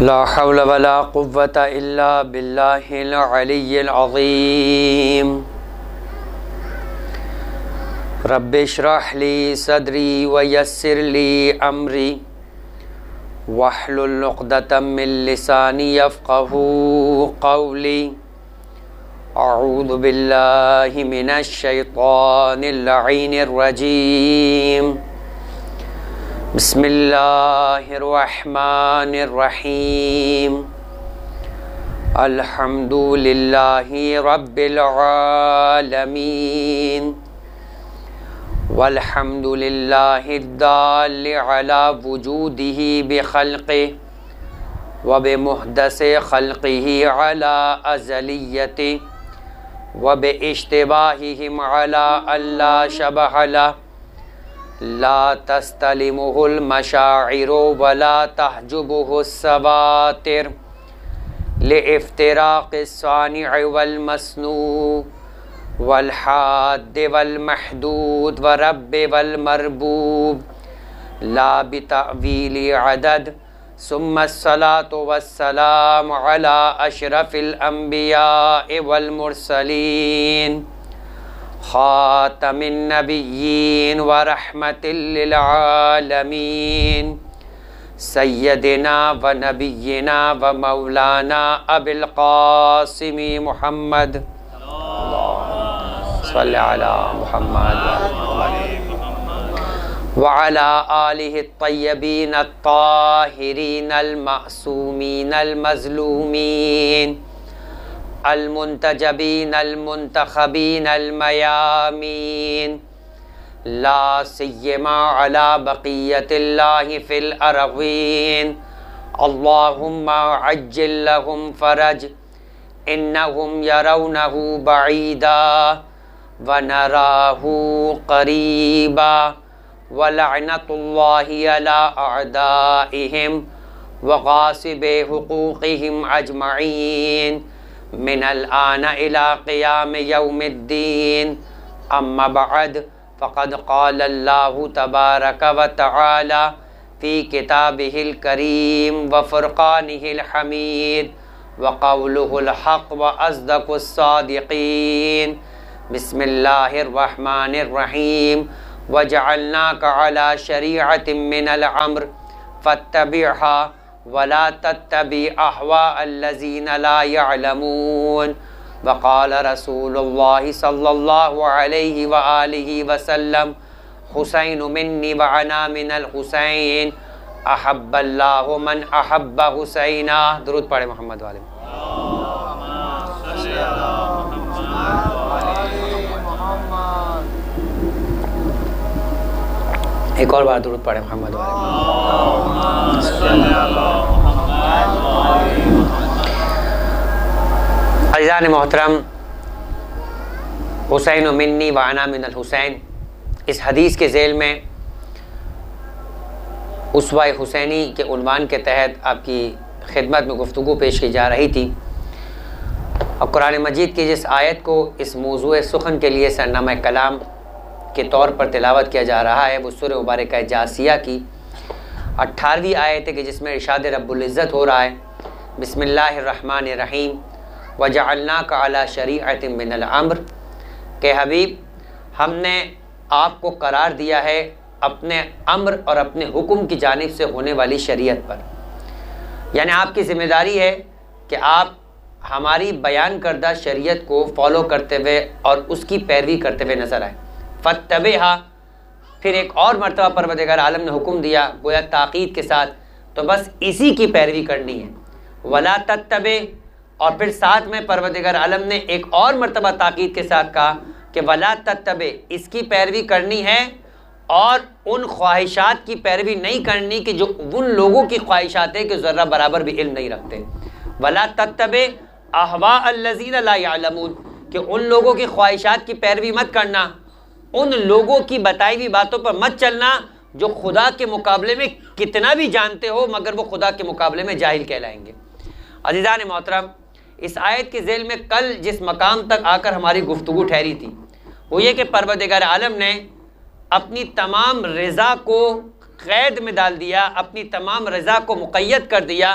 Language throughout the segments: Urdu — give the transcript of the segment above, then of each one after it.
لا حول ولا قوة إلا بالله العلي العظيم. رب اشرح لي صدري ويسر لي أمري واحلل عقدة من لساني يفقهوا قولي. أعوذ بالله من الشيطان اللعين الرجيم. بسم الله الرحمن الرحيم. الحمد لله رب العالمين والحمد لله الدال على وجوده بخلقه وبمحدث خلقه على أزليته وباشتباههم على ألا شبه له لا تستلمه المشاعر ولا تحجبه السواتر لافتراق الصانع والمصنوع والحاد والمحدود ورب والمربوب لا بتأويل عدد. ثم الصلاة والسلام على أشرف الأنبياء والمرسلين خاتم النبيين ورحمة للعالمين سيدنا ونبينا ومولانا أبي القاسم محمد. صل على محمد وعلى آله الطيبين الطاهرين المعصومين المظلومين المنتجبين المنتخبين الميامين لا سيما على بقية الله في الأرضين. اللهم عجل لهم فرج إنهم يرونه بعيدا ونراه قريبا ولعنة الله على أعدائهم وغاصب حقوقهم أجمعين من الآن إلى قيام يوم الدين. أما بعد فقد قال الله تبارك وتعالى في كتابه الكريم وفرقانه الحميد وقوله الحق وأصدق الصادقين. بسم الله الرحمن الرحيم. وجعلناك على شريعة من الأمر فاتبعها ولا تتبع أهواء الذين لا يعلمون. وقال رسول الله صلى الله عليه وآله وسلم حسين مني وأنا من الحسين أحب الله من أحب حسينا. درود پڑھیں محمد والے. ایک اور بار درود پڑھیں محمد والے. عزیزان محترم، حسین منی وانا من الحسین، اس حدیث کے ذیل میں اسوہ حسینی کے عنوان کے تحت آپ کی خدمت میں گفتگو پیش کی جا رہی تھی، اور قرآن مجید کی جس آیت کو اس موضوع سخن کے لیے سرنامہ کلام کے طور پر تلاوت کیا جا رہا ہے، وہ سورہ مبارکہ جاسیہ کی 18ویں آیت ہے کہ جس میں ارشاد رب العزت ہو رہا ہے بسم اللہ الرحمن الرحیم وَجَعَلْنَاكَ عَلَى شَرِيعَةٍ مِّنَ الْأَمْرِ، کہ حبیب ہم نے آپ کو قرار دیا ہے اپنے امر اور اپنے حکم کی جانب سے ہونے والی شریعت پر. یعنی آپ کی ذمہ داری ہے کہ آپ ہماری بیان کردہ شریعت کو فالو کرتے ہوئے اور اس کی پیروی کرتے ہوئے نظر آئے. فَاتَّبِعْهَا، پھر ایک اور مرتبہ پروردگار عالم نے حکم دیا گویا تاکید کے ساتھ، تو بس اسی کی پیروی کرنی ہے. وَلَا تَتَّبِعْ، اور پھر ساتھ میں پروردگار عالم نے ایک اور مرتبہ تاکید کے ساتھ کہا کہ وَلَا تَتَّبِعْ، اس کی پیروی کرنی ہے اور ان خواہشات کی پیروی نہیں کرنی کہ جو ان لوگوں کی خواہشات ہیں کہ ذرہ برابر بھی علم نہیں رکھتے. وَلَا تَتَّبِعْ أَهْوَاءَ الَّذِينَ لَا يَعْلَمُونَ، کہ ان لوگوں کی خواہشات کی پیروی مت کرنا، ان لوگوں کی بتائی ہوئی باتوں پر مت چلنا جو خدا کے مقابلے میں کتنا بھی جانتے ہو مگر وہ خدا کے مقابلے میں جاہل کہلائیں گے. عزیزان محترم، اس آیت کے ذیل میں کل جس مقام تک آ کر ہماری گفتگو ٹھہری تھی وہ یہ کہ پروردگار عالم نے اپنی تمام رضا کو قید میں ڈال دیا، اپنی تمام رضا کو مقید کر دیا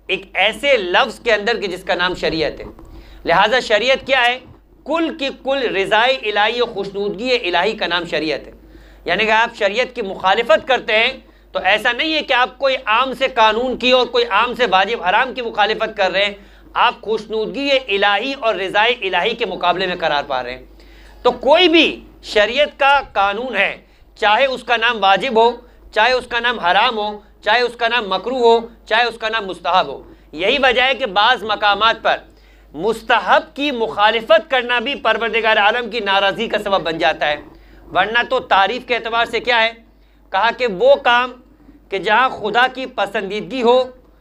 ایک ایسے لفظ کے اندر کہ جس کا نام شریعت ہے. لہٰذا شریعت کیا ہے؟ کل کی کل رضائے الہی و خوشنودگی الہی کا نام شریعت ہے. یعنی کہ آپ شریعت کی مخالفت کرتے ہیں تو ایسا نہیں ہے کہ آپ کوئی عام سے قانون کی اور کوئی عام سے واجب حرام کی مخالفت کر رہے ہیں، آپ خوشنودگی الہی اور رضائے الہی کے مقابلے میں قرار پا رہے ہیں. تو کوئی بھی شریعت کا قانون ہے، چاہے اس کا نام واجب ہو، چاہے اس کا نام حرام ہو، چاہے اس کا نام مکروہ ہو، چاہے اس کا نام مستحب ہو. یہی وجہ ہے کہ بعض مقامات پر مستحب کی مخالفت کرنا بھی پروردگار عالم کی ناراضی کا سبب بن جاتا ہے. ورنہ تو تعریف کے اعتبار سے کیا ہے؟ کہا کہ وہ کام کہ جہاں خدا کی پسندیدگی ہو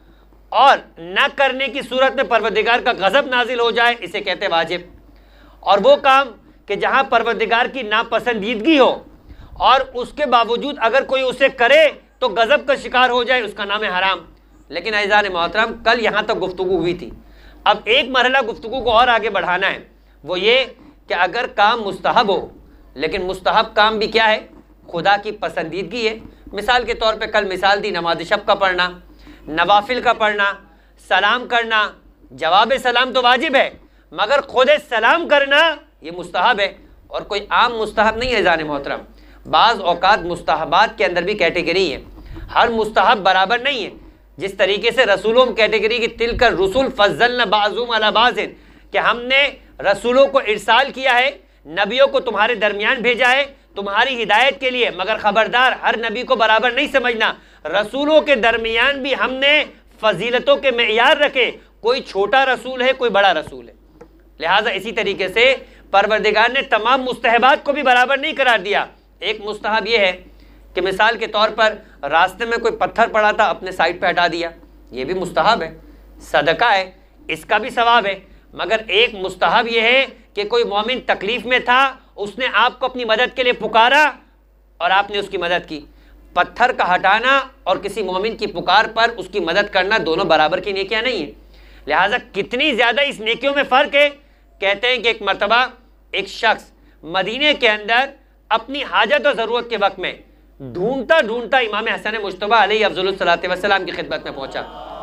اور نہ کرنے کی صورت میں پروردگار کا غضب نازل ہو جائے، اسے کہتے ہیں واجب. اور وہ کام کہ جہاں پروردگار کی ناپسندیدگی ہو اور اس کے باوجود اگر کوئی اسے کرے تو غضب کا شکار ہو جائے، اس کا نام ہے حرام. لیکن عزیزان محترم، کل یہاں تک گفتگو ہوئی تھی. اب ایک مرحلہ گفتگو کو اور آگے بڑھانا ہے، وہ یہ کہ اگر کام مستحب ہو، لیکن مستحب کام بھی کیا ہے؟ خدا کی پسندیدگی ہے. مثال کے طور پہ کل مثال دی نماز شب کا پڑھنا، نوافل کا پڑھنا، سلام کرنا. جواب سلام تو واجب ہے، مگر خود سلام کرنا یہ مستحب ہے، اور کوئی عام مستحب نہیں ہے. عزیزان محترم، بعض اوقات مستحبات کے اندر بھی کیٹیگری ہے، ہر مستحب برابر نہیں ہے. جس طریقے سے رسولوں میں کیٹیگری کی تلک الرسل فضلنا بعضهم علی بعض، کہ ہم نے رسولوں کو ارسال کیا ہے، نبیوں کو تمہارے درمیان بھیجا ہے تمہاری ہدایت کے لیے، مگر خبردار ہر نبی کو برابر نہیں سمجھنا. رسولوں کے درمیان بھی ہم نے فضیلتوں کے معیار رکھے، کوئی چھوٹا رسول ہے کوئی بڑا رسول ہے. لہٰذا اسی طریقے سے پروردگار نے تمام مستحبات کو بھی برابر نہیں قرار دیا. ایک مستحب یہ ہے کہ مثال کے طور پر راستے میں کوئی پتھر پڑا تھا، اپنے سائڈ پہ ہٹا دیا، یہ بھی مستحب ہے، صدقہ ہے، اس کا بھی ثواب ہے. مگر ایک مستحب یہ ہے کہ کوئی مومن تکلیف میں تھا، اس نے آپ کو اپنی مدد کے لیے پکارا اور آپ نے اس کی مدد کی. پتھر کا ہٹانا اور کسی مومن کی پکار پر اس کی مدد کرنا دونوں برابر کی نیکیاں نہیں ہیں. لہٰذا کتنی زیادہ اس نیکیوں میں فرق ہے. کہتے ہیں کہ ایک مرتبہ ایک شخص مدینے کے اندر اپنی حاجت اور ضرورت کے وقت میں ڈھونڈتا ڈھونڈتا امام حسن مجتبیٰ علیہ افضل الصلاۃ والسلام کی خدمت میں پہنچا.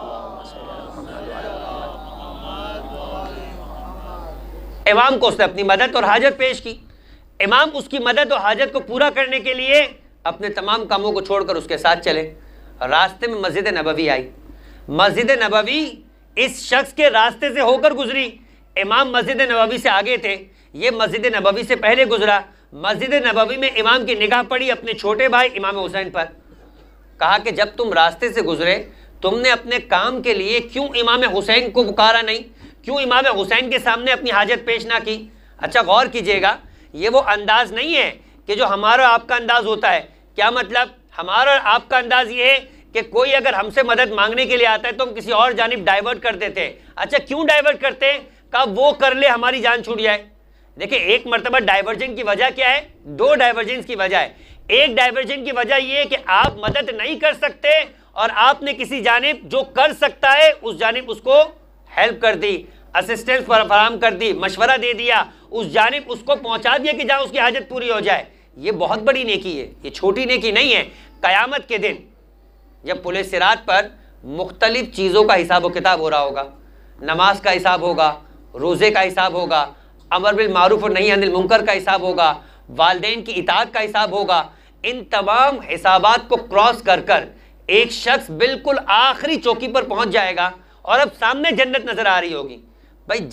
امام کو اس نے اپنی مدد اور حاجت پیش کی. امام اس کی مدد اور حاجت کو پورا کرنے کے لیے اپنے تمام کاموں کو چھوڑ کر اس کے ساتھ چلے. راستے میں مسجد نبوی آئی. مسجد نبوی اس شخص کے راستے سے ہو کر گزری. امام مسجد نبوی سے آگے تھے، یہ مسجد نبوی سے پہلے گزرا. مسجد نبوی میں امام کی نگاہ پڑی اپنے چھوٹے بھائی امام حسین پر. کہا کہ جب تم راستے سے گزرے تم نے اپنے کام کے لیے کیوں امام حسین کو پکارا نہیں، کیوں امام حسین کے سامنے اپنی حاجت پیش نہ کی؟ اچھا غور کیجئے گا، یہ وہ انداز نہیں ہے کہ جو ہمارا آپ کا انداز ہوتا ہے. کیا مطلب؟ ہمارا اور آپ کا انداز یہ ہے کہ کوئی اگر ہم سے مدد مانگنے کے لیے آتا ہے تو ہم کسی اور جانب ڈائیورٹ کر دیتے ہیں. اچھا کیوں ڈائیورٹ کرتے ہیں؟ کہا وہ کر لے ہماری جان چھوٹ جائے. دیکھیں ایک مرتبہ ڈائیورجن کی وجہ کیا ہے؟ دو ڈائیورجنس کی وجہ ہے. ایک ڈائیورجن کی وجہ یہ ہے کہ آپ مدد نہیں کر سکتے اور آپ نے کسی جانب جو کر سکتا ہے اس جانب اس کو ہیلپ کر دی، اسسٹنس فراہم کر دی، مشورہ دے دیا، اس جانب اس کو پہنچا دیا کہ جہاں اس کی حاجت پوری ہو جائے. یہ بہت بڑی نیکی ہے، یہ چھوٹی نیکی نہیں ہے. قیامت کے دن جب پل صراط پر مختلف چیزوں کا حساب و کتاب ہو رہا ہوگا، نماز کا حساب ہوگا، روزے کا حساب ہوگا، امر بالمعروف اور نہی عن المنکر کا حساب ہوگا، والدین کی اطاعت کا حساب ہوگا، ان تمام حسابات کو کراس کر کر ایک شخص بالکل آخری چوکی پر پہنچ جائے گا اور اب سامنے جنت نظر آ رہی ہوگی. بھائی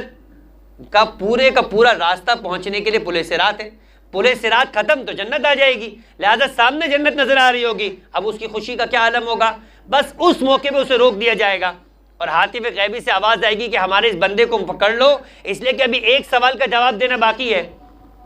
جنت کا پورا راستہ پہنچنے کے لیے پل صراط ہے. پل صراط ختم تو جنت آ جائے گی، لہذا سامنے جنت نظر آ رہی ہوگی. اب اس کی خوشی کا کیا عالم ہوگا؟ بس اس موقع پہ اسے روک دیا جائے گا اور ہاتف غیبی سے آواز آئے گی کہ ہمارے اس بندے کو پکڑ لو، اس لیے کہ ابھی ایک سوال کا جواب دینا باقی ہے.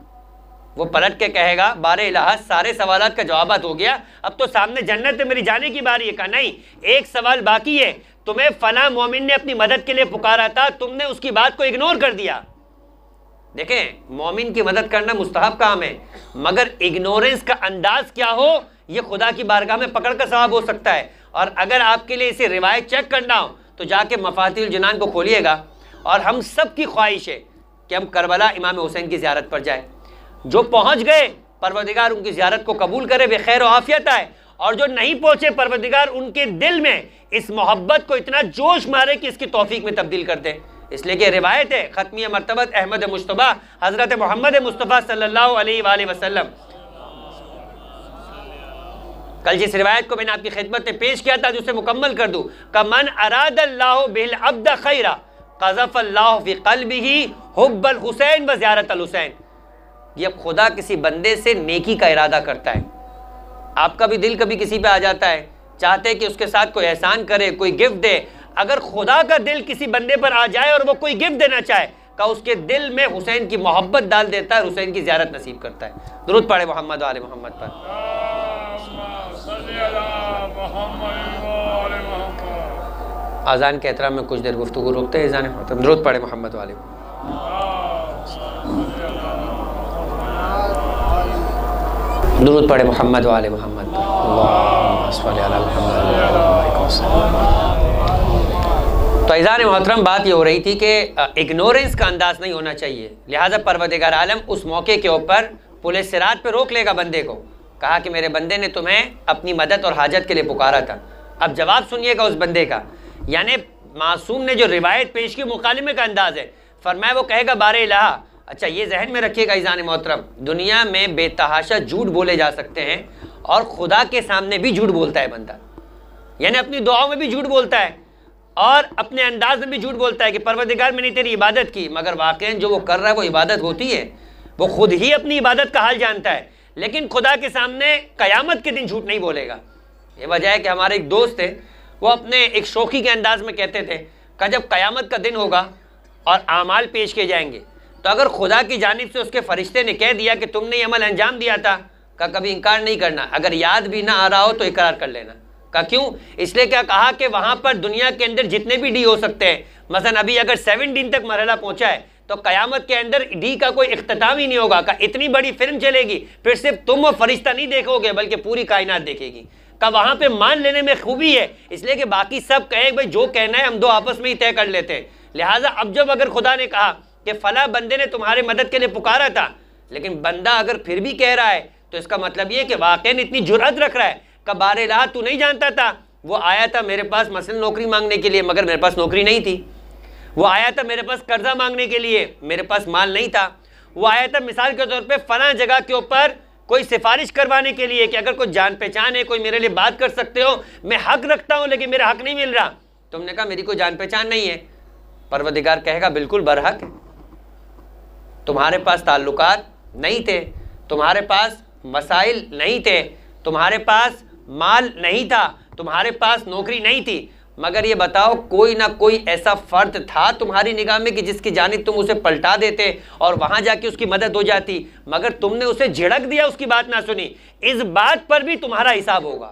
وہ پلٹ کے کہے گا بارے الہ سارے سوالات کا جوابات ہو گیا، اب تو سامنے جنت ہے، میری جانے کی باری ہے. کہا نہیں، ایک سوال باقی ہے. تمہیں فلاں مومن نے اپنی مدد کے لیے پکارا تھا، تم نے اس کی بات کو اگنور کر دیا. دیکھیں مومن کی مدد کرنا مستحب کام ہے، مگر اگنورنس کا انداز کیا ہو یہ خدا کی بارگاہ میں پکڑ کا ثواب ہو سکتا ہے. اور اگر آپ کے لیے اسے روایت چیک کرنا ہو تو جا کے مفاتیح الجنان کو کھولیے گا. اور ہم سب کی خواہش ہے کہ ہم کربلا امام حسین کی زیارت پر جائیں. جو پہنچ گئے پروردگار ان کی زیارت کو قبول کرے، بے خیر و عافیت آئے. اور جو نہیں پہنچے پروردگار ان کے دل میں اس محبت کو اتنا جوش مارے کہ اس کی توفیق میں تبدیل کر دے. اس لیے کہ روایت ہے ختمیہ مرتبت احمد مجتبیٰ حضرت محمد مصطفیٰ صلی اللہ علیہ وآلہ وسلم. کل جس روایت کو میں نے آپ کی خدمت میں پیش کیا تھا اسے مکمل کر دوں کہ من اراد اللہ بالعبد خیرا قذف اللہ فی قلبہ حب الحسین و زیارت الحسین. یہ خدا کسی بندے سے نیکی کا ارادہ کرتا ہے. آپ کا بھی دل کبھی کسی پہ آ جاتا ہے, چاہتے کہ اس کے ساتھ کوئی احسان کرے, کوئی گفٹ دے. اگر خدا کا دل کسی بندے پر آ جائے اور وہ کوئی گفٹ دینا چاہے کہ اس کے دل میں حسین کی محبت ڈال دیتا ہے, حسین کی زیارت نصیب کرتا ہے. درود پڑھے محمد و آل محمد پر. آذان کے احترام میں کچھ دیر گفتگو روکتے ہیں. اذان ختم. درود پڑھے محمد و آل محمد. درود پڑھے محمد و آل محمد. اللہم صلی علی محمد. تو عزیزان محترم بات یہ ہو رہی تھی کہ اگنورنس کا انداز نہیں ہونا چاہیے. لہٰذا پروردگار عالم اس موقع کے اوپر پولیس صراط پہ روک لے گا بندے کو. کہا کہ میرے بندے نے تمہیں اپنی مدد اور حاجت کے لیے پکارا تھا. اب جواب سنیے گا اس بندے کا. یعنی معصوم نے جو روایت پیش کی مکالمے کا انداز ہے. فرمایا وہ کہے گا بار الہ. اچھا یہ ذہن میں رکھیے گا عزیزان محترم, دنیا میں بے تحاشا جھوٹ بولے جا سکتے ہیں اور خدا کے سامنے بھی جھوٹ بولتا ہے بندہ. یعنی اپنی دعاؤں میں بھی جھوٹ بولتا ہے اور اپنے انداز میں بھی جھوٹ بولتا ہے کہ پروردگار میں نے تیری عبادت کی, مگر واقعاً جو وہ کر رہا ہے وہ عبادت ہوتی ہے. وہ خود ہی اپنی عبادت کا حال جانتا ہے, لیکن خدا کے سامنے قیامت کے دن جھوٹ نہیں بولے گا. یہ وجہ ہے کہ ہمارے ایک دوست تھے, وہ اپنے ایک شوخی کے انداز میں کہتے تھے کہ جب قیامت کا دن ہوگا اور اعمال پیش کیے جائیں گے تو اگر خدا کی جانب سے اس کے فرشتے نے کہہ دیا کہ تم نے یہ عمل انجام دیا تھا, کہ کبھی انکار نہیں کرنا, اگر یاد بھی نہ آ رہا ہو تو اقرار کر لینا. کہ کیوں؟ اس لیے کیا کہا کہ وہاں پر دنیا کے اندر جتنے بھی ڈی ہو سکتے ہیں, مثلا ابھی اگر 7 دن تک مرحلہ پہنچا ہے تو قیامت کے اندر ڈی کا کوئی اختتام ہی نہیں ہوگا. کہ اتنی بڑی فلم چلے گی, پھر صرف تم و فرشتہ نہیں دیکھو گے بلکہ پوری کائنات دیکھے گی. کہ وہاں پہ مان لینے میں خوبی ہے, اس لیے کہ باقی سب کہے بھائی جو کہنا ہے ہم دو آپس میں ہی طے کر لیتے ہیں. لہٰذا اب جب اگر خدا نے کہا کہ فلاں بندے نے تمہارے مدد کے لیے پکارا تھا, لیکن بندہ اگر پھر بھی کہہ رہا ہے تو اس کا مطلب یہ کہ واقعاً اتنی جرأت رکھ رہا ہے کہ بار الہ تو نہیں جانتا تھا, وہ آیا تھا میرے پاس مثلا نوکری مانگنے کے لیے مگر میرے پاس نوکری نہیں تھی. وہ آیا تھا میرے پاس قرضہ مانگنے کے لیے, میرے پاس مال نہیں تھا. وہ آیا تھا مثال کے طور پہ فلاں جگہ کے اوپر کوئی سفارش کروانے کے لیے کہ اگر کوئی جان پہچان ہے, کوئی میرے لیے بات کر سکتے ہو, میں حق رکھتا ہوں لیکن میرا حق نہیں مل رہا. تم نے کہا میری کوئی جان پہچان نہیں ہے. پروردگار کہے گا بالکل برحق ہے. تمہارے پاس تعلقات نہیں تھے, تمہارے پاس مسائل نہیں تھے, تمہارے پاس مال نہیں تھا, تمہارے پاس نوکری نہیں تھی, مگر یہ بتاؤ کوئی نہ کوئی ایسا فرد تھا تمہاری نگاہ میں کہ جس کی جانب تم اسے پلٹا دیتے اور وہاں جا کے اس کی مدد ہو جاتی, مگر تم نے اسے جھڑک دیا, اس کی بات نہ سنی. اس بات پر بھی تمہارا حساب ہوگا.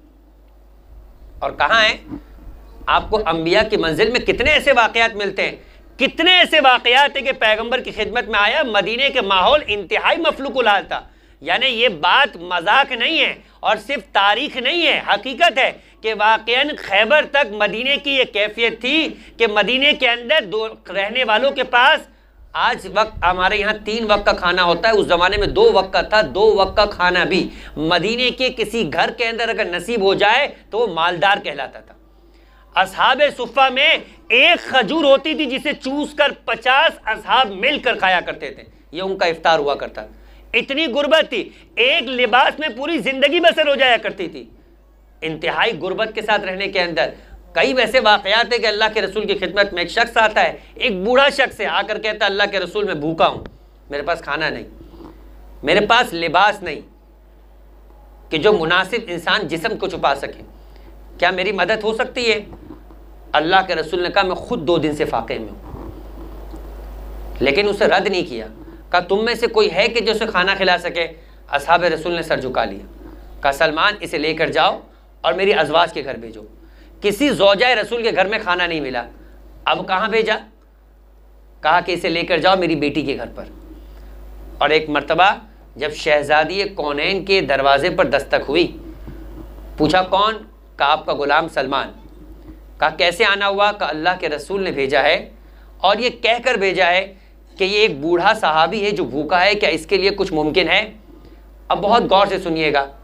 اور کہاں ہے آپ کو انبیاء کی منزل میں کتنے ایسے واقعات ملتے ہیں, کتنے ایسے واقعات ہیں کہ پیغمبر کی خدمت میں آیا, مدینے کے ماحول انتہائی مفلوق الحال تھا. یعنی یہ بات مذاق نہیں ہے اور صرف تاریخ نہیں ہے, حقیقت ہے کہ واقعاً خیبر تک مدینے کی یہ کیفیت تھی کہ مدینے کے اندر رہنے والوں کے پاس آج وقت ہمارے یہاں 3 وقت کا کھانا ہوتا ہے, اس زمانے میں 2 وقت کا تھا. 2 وقت کا کھانا بھی مدینے کے کسی گھر کے اندر اگر نصیب ہو جائے تو وہ مالدار کہلاتا تھا. اصحاب صفہ میں ایک کھجور ہوتی تھی جسے چوس کر 50 اصحاب مل کر کھایا کرتے تھے, یہ ان کا افطار ہوا کرتا تھا. اتنی غربت تھی, ایک لباس میں پوری زندگی بسر ہو جایا کرتی تھی. انتہائی غربت کے ساتھ رہنے کے اندر کئی ویسے واقعات ہیں کہ اللہ کے رسول کی خدمت میں ایک شخص آتا ہے, ایک بوڑھا شخص ہے, آ کر کہتا ہے اللہ کے رسول میں بھوکا ہوں, میرے پاس کھانا نہیں, میرے پاس لباس نہیں کہ جو مناسب انسان جسم کو چھپا سکے, کیا میری مدد ہو سکتی ہے؟ اللہ کے رسول نے کہا میں خود 2 دن سے فاقے میں ہوں, لیکن اسے رد نہیں کیا. کہا تم میں سے کوئی ہے کہ جو اسے کھانا کھلا سکے؟ اصحاب رسول نے سر جھکا لیا. کہا سلمان اسے لے کر جاؤ اور میری ازواج کے گھر بھیجو. کسی زوجہ رسول کے گھر میں کھانا نہیں ملا, اب کہاں بھیجا؟ کہا کہ اسے لے کر جاؤ میری بیٹی کے گھر پر. اور ایک مرتبہ جب شہزادی کونین کے دروازے پر دستک ہوئی, پوچھا کون؟ کہا آپ کا غلام سلمان. کہا کیسے آنا ہوا؟ کہ اللہ کے رسول نے بھیجا ہے اور یہ کہہ کر بھیجا ہے کہ یہ ایک بوڑھا صحابی ہے جو بھوکا ہے, کیا اس کے لیے کچھ ممکن ہے؟ اب بہت غور سے سنیے گا.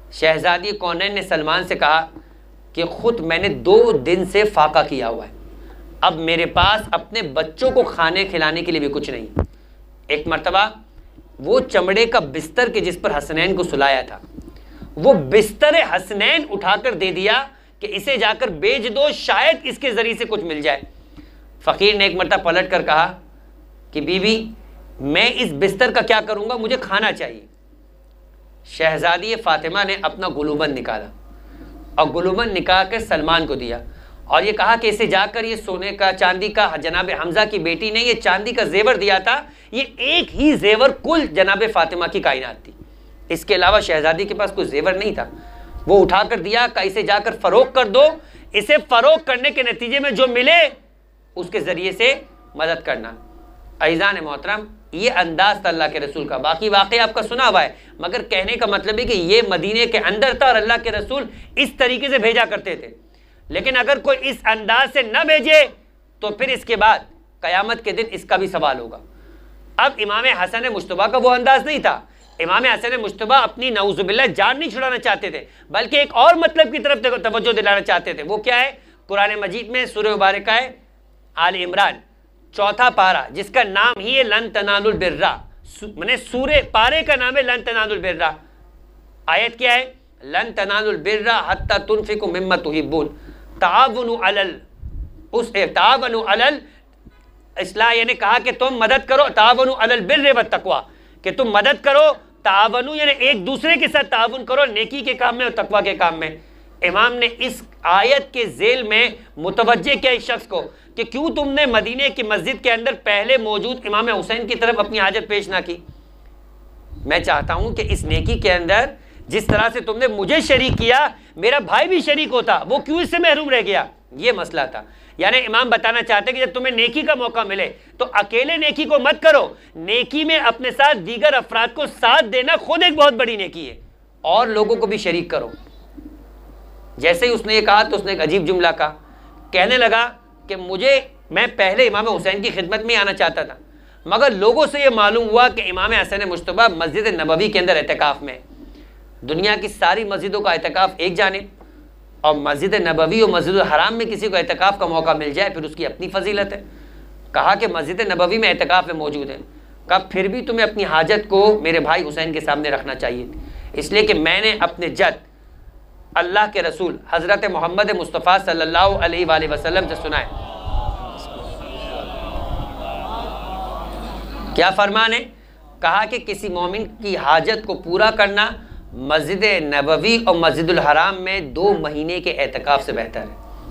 شہزادی کونین نے سلمان سے کہا کہ خود میں نے 2 دن سے فاقہ کیا ہوا ہے، اب میرے پاس اپنے بچوں کو کھانے کھلانے کے لیے بھی کچھ نہیں۔ ایک مرتبہ وہ چمڑے کا بستر کہ جس پر حسنین کو سلایا تھا، وہ بستر حسنین اٹھا کر دے دیا کہ اسے جا کر بیچ دو، شاید اس کے ذریعے سے کچھ مل جائے۔ فقیر نے ایک مرتبہ پلٹ کر کہا کہ بیوی میں اس بستر کا کیا کروں گا، مجھے کھانا چاہیے۔ شہزادی فاطمہ نے اپنا گلوبند نکالا اور گلوبند نکال کر سلمان کو دیا اور یہ کہا کہ اسے جا کر یہ سونے کا چاندی کا، جناب حمزہ کی بیٹی نے یہ چاندی کا زیور دیا تھا، یہ ایک ہی زیور کل جناب فاطمہ کی کائنات تھی، اس کے علاوہ شہزادی کے پاس کوئی زیور نہیں تھا۔ وہ اٹھا کر دیا کہ اسے جا کر فروخت کر دو، اسے فروخت کرنے کے نتیجے میں جو ملے اس کے ذریعے سے مدد کرنا۔ عزیزان محترم، یہ انداز تھا اللہ کے رسول کا۔ باقی واقعہ آپ کا سنا ہوا ہے، مگر کہنے کا مطلب ہے کہ یہ مدینے کے اندر تھا اور اللہ کے رسول اس طریقے سے بھیجا کرتے تھے۔ لیکن اگر کوئی اس انداز سے نہ بھیجے تو پھر اس کے بعد قیامت کے دن اس کا بھی سوال ہوگا۔ اب امام حسن مجتبیٰ کا وہ انداز نہیں تھا۔ امام حسن مجتبیٰ اپنی نعوذ باللہ جان نہیں چھڑانا چاہتے تھے، بلکہ ایک اور مطلب کی طرف توجہ دلانا چاہتے تھے۔ وہ کیا ہے؟ قرآن مجید میں سورہ مبارکہ ہے آل عمران 4 پارہ، جس کا نام ہی ہے لن تنالوا البر، میں سورہ پارے کا نام ہے لن تنالوا البر۔ آیت کیا ہے؟ لن تنالوا البر حتی تنفقوا مما تحبون، تعاونوا علی الاصلاح، یعنی کہا کہ تم مدد کرو، تعاونوا علی البر والتقوی، کہ تم مدد کرو، تعاونوا یعنی ایک دوسرے کے ساتھ تعاون کرو نیکی کے کام میں اور تقوی کے کام میں۔ امام نے اس آیت کے ذیل میں متوجہ کیا اس شخص کو کہ کیوں تم نے مدینے کی مسجد کے اندر پہلے موجود امام حسین کی طرف اپنی حاجت پیش نہ کی؟ میں چاہتا ہوں کہ اس نیکی کے اندر جس طرح سے تم نے مجھے شریک کیا، میرا بھائی بھی شریک ہوتا، وہ کیوں اس سے محروم رہ گیا؟ یہ مسئلہ تھا۔ یعنی امام بتانا چاہتے ہیں کہ جب تمہیں نیکی کا موقع ملے تو اکیلے نیکی کو مت کرو، نیکی میں اپنے ساتھ دیگر افراد کو ساتھ دینا خود ایک بہت بڑی نیکی ہے، اور لوگوں کو بھی شریک کرو۔ جیسے ہی اس نے یہ کہا تو اس نے ایک عجیب جملہ کہا، کہنے لگا کہ میں پہلے امام حسین کی خدمت میں آنا چاہتا تھا، مگر لوگوں سے یہ معلوم ہوا کہ امام حسن مجتبیٰ مسجد نبوی کے اندر اعتکاف میں۔ دنیا کی ساری مسجدوں کا اعتکاف ایک جانب، اور مسجد نبوی اور مسجد الحرام میں کسی کو اعتکاف کا موقع مل جائے پھر اس کی اپنی فضیلت ہے۔ کہا کہ مسجد نبوی میں اعتکاف میں موجود ہے، کہا پھر بھی تمہیں اپنی حاجت کو میرے بھائی حسین کے سامنے رکھنا چاہیے، اس لیے کہ میں نے اپنے جد اللہ کے رسول حضرت محمد مصطفیٰ صلی اللہ علیہ وآلہ وسلم سے سنا ہے۔ کیا فرمان ہے؟ کہا کہ کسی مومن کی حاجت کو پورا کرنا مسجد نبوی اور مسجد الحرام میں 2 مہینے کے اعتکاف سے بہتر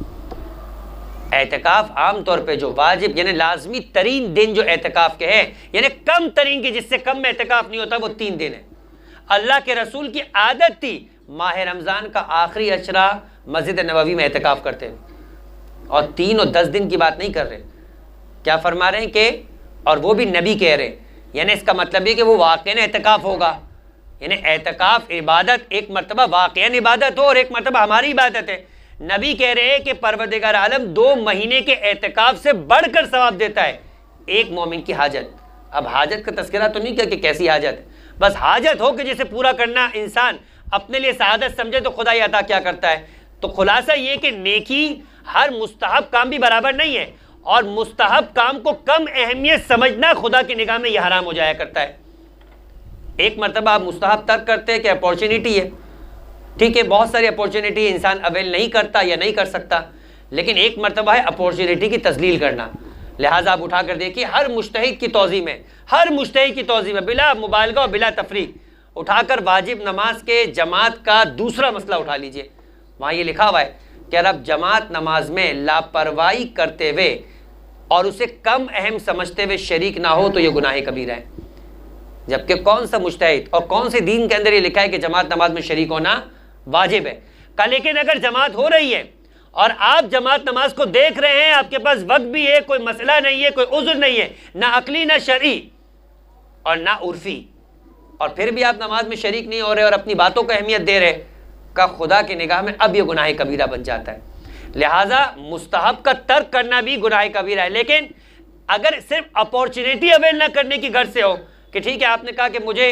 ہے۔ اعتکاف عام طور پہ جو واجب یعنی لازمی ترین دن جو اعتکاف کے ہیں، یعنی کم ترین کی جس سے کم میں اعتکاف نہیں ہوتا، وہ 3 دن ہے۔ اللہ کے رسول کی عادت تھی ماہ رمضان کا آخری عشرہ مسجد نبوی میں اعتکاف کرتے ہیں، اور 3 اور 10 دن کی بات نہیں کر رہے۔ کیا فرما رہے ہیں کہ اور وہ بھی نبی کہہ رہے ہیں، یعنی اس کا مطلب یہ کہ وہ واقعاً اعتکاف ہوگا، یعنی اعتکاف عبادت ایک مرتبہ واقعاً عبادت ہو اور ایک مرتبہ ہماری عبادت ہے۔ نبی کہہ رہے ہیں کہ پروردگار عالم 2 مہینے کے اعتکاف سے بڑھ کر ثواب دیتا ہے ایک مومن کی حاجت۔ اب حاجت کا تذکرہ تو نہیں کیا کہ کیسی حاجت، بس حاجت ہو کہ جسے پورا کرنا انسان اپنے لیے سعادت سمجھے تو خدا یہ عطا کیا کرتا ہے۔ تو خلاصہ یہ کہ نیکی ہر مستحب کام بھی برابر نہیں ہے، اور مستحب کام کو کم اہمیت سمجھنا خدا کی نگاہ میں یہ حرام ہو جایا کرتا ہے۔ ایک مرتبہ آپ مستحب ترک کرتے ہیں کہ اپورچونیٹی ہے، ٹھیک ہے، بہت ساری اپورچونیٹی انسان اویل نہیں کرتا یا نہیں کر سکتا، لیکن ایک مرتبہ ہے اپورچونیٹی کی تذلیل کرنا۔ لہٰذا آپ اٹھا کر دیکھیے ہر مجتہد کی توضیح میں بلا مبالغہ اور بلا تفریق اٹھا کر واجب نماز کے جماعت کا دوسرا مسئلہ اٹھا لیجئے۔ وہاں یہ لکھا ہوا ہے کہ اگر آپ جماعت نماز میں لاپرواہی کرتے ہوئے اور اسے کم اہم سمجھتے ہوئے شریک نہ ہو تو یہ گناہ کبیرہ ہے، جبکہ کون سا مجتہد اور کون سے دین کے اندر یہ لکھا ہے کہ جماعت نماز میں شریک ہونا واجب ہے۔ لیکن اگر جماعت ہو رہی ہے اور آپ جماعت نماز کو دیکھ رہے ہیں، آپ کے پاس وقت بھی ہے، کوئی مسئلہ نہیں ہے، کوئی عذر نہیں ہے، نہ عقلی نہ شرعی اور نہ عرفی، اور پھر بھی آپ نماز میں شریک نہیں ہو رہے اور اپنی باتوں کو اہمیت دے رہے، کا خدا کی نگاہ میں اب یہ گناہ کبیرہ بن جاتا ہے۔ لہٰذا مستحب کا ترک کرنا بھی گناہ کبیرہ ہے، لیکن اگر صرف اپورچونیٹی اویل نہ کرنے کی غرض سے ہو کہ ٹھیک ہے آپ نے کہا کہ مجھے